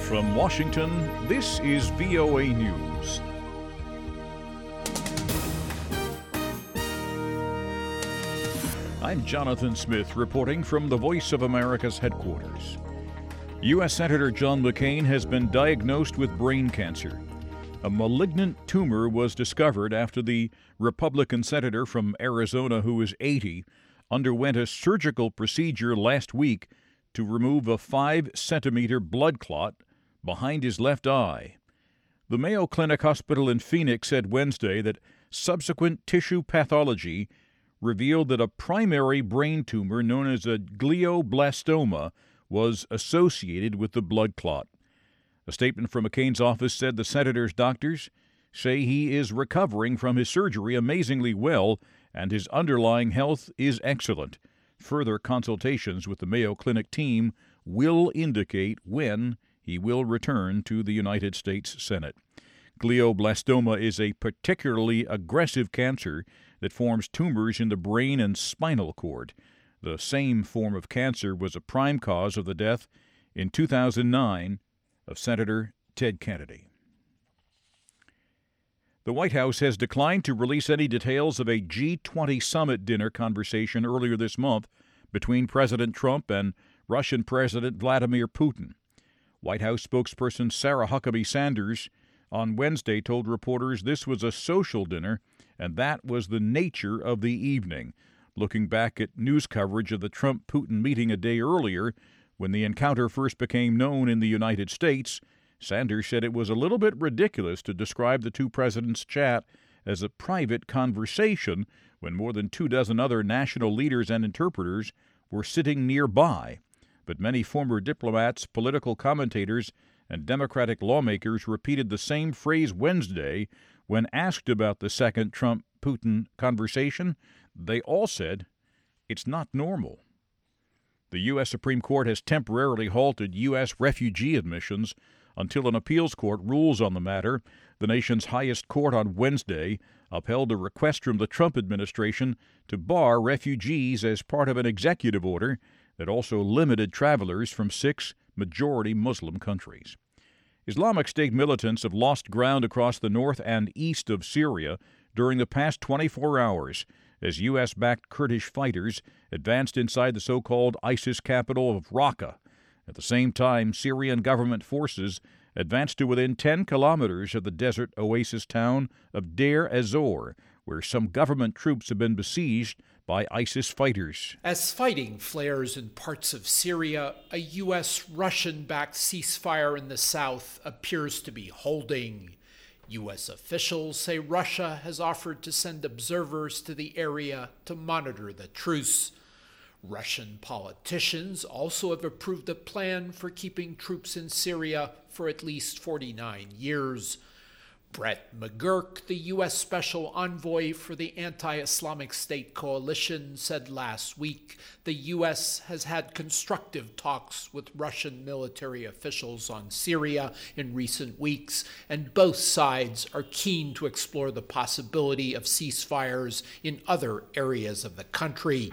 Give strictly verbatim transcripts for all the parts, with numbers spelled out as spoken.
From Washington, this is V O A News. I'm Jonathan Smith reporting from the Voice of America's headquarters. U S Senator John McCain has been diagnosed with brain cancer. A malignant tumor was discovered after the Republican senator from Arizona, who is eighty, underwent a surgical procedure last week to remove a five-centimeter blood clot behind his left eye. The Mayo Clinic Hospital in Phoenix said Wednesday that subsequent tissue pathology revealed that a primary brain tumor known as a glioblastoma was associated with the blood clot. A statement from McCain's office said the senator's doctors say he is recovering from his surgery amazingly well and his underlying health is excellent. Further consultations with the Mayo Clinic team will indicate when he will return to the United States Senate. Glioblastoma is a particularly aggressive cancer that forms tumors in the brain and spinal cord. The same form of cancer was a prime cause of the death in two thousand nine of Senator Ted Kennedy. The White House has declined to release any details of a G twenty summit dinner conversation earlier this month between President Trump and Russian President Vladimir Putin. White House spokesperson Sarah Huckabee Sanders on Wednesday told reporters this was a social dinner and that was the nature of the evening, looking back at news coverage of the Trump-Putin meeting a day earlier. When the encounter first became known in the United States, Sanders said it was a little bit ridiculous to describe the two presidents' chat as a private conversation when more than two dozen other national leaders and interpreters were sitting nearby. But many former diplomats, political commentators, and Democratic lawmakers repeated the same phrase Wednesday when asked about the second Trump-Putin conversation. They all said, "It's not normal." The U S Supreme Court has temporarily halted U S refugee admissions until an appeals court rules on the matter. The nation's highest court on Wednesday upheld a request from the Trump administration to bar refugees as part of an executive order that also limited travelers from six majority Muslim countries. Islamic State militants have lost ground across the north and east of Syria during the past twenty-four hours as U S-backed Kurdish fighters advanced inside the so-called ISIS capital of Raqqa. At the same time, Syrian government forces advanced to within ten kilometers of the desert oasis town of Deir ez-Zor, where some government troops have been besieged by ISIS fighters. As fighting flares in parts of Syria, a U S Russian-backed ceasefire in the south appears to be holding. U S officials say Russia has offered to send observers to the area to monitor the truce. Russian politicians also have approved a plan for keeping troops in Syria for at least forty-nine years. Brett McGurk, the U S Special Envoy for the Anti-Islamic State Coalition, said last week the U S has had constructive talks with Russian military officials on Syria in recent weeks, and both sides are keen to explore the possibility of ceasefires in other areas of the country.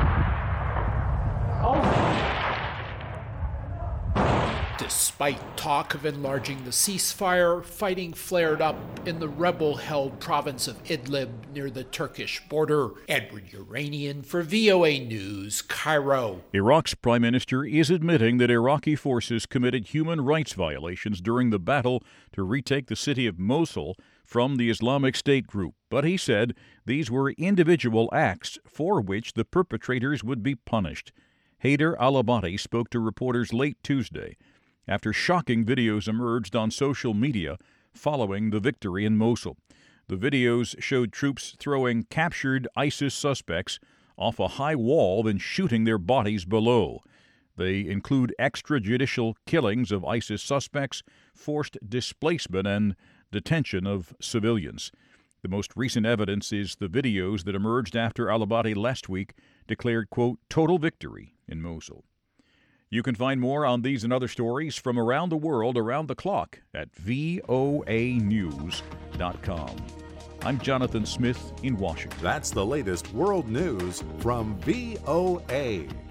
Despite talk of enlarging the ceasefire, fighting flared up in the rebel-held province of Idlib near the Turkish border. Edward Uranian for V O A News, Cairo. Iraq's prime minister is admitting that Iraqi forces committed human rights violations during the battle to retake the city of Mosul from the Islamic State group. But he said these were individual acts for which the perpetrators would be punished. Haider al-Abadi spoke to reporters late Tuesday after shocking videos emerged on social media following the victory in Mosul. The videos showed troops throwing captured ISIS suspects off a high wall, then shooting their bodies below. They include extrajudicial killings of ISIS suspects, forced displacement, and detention of civilians. The most recent evidence is the videos that emerged after al-Abadi last week declared, quote, total victory in Mosul. You can find more on these and other stories from around the world around the clock at V O A news dot com. I'm Jonathan Smith in Washington. That's the latest world news from V O A.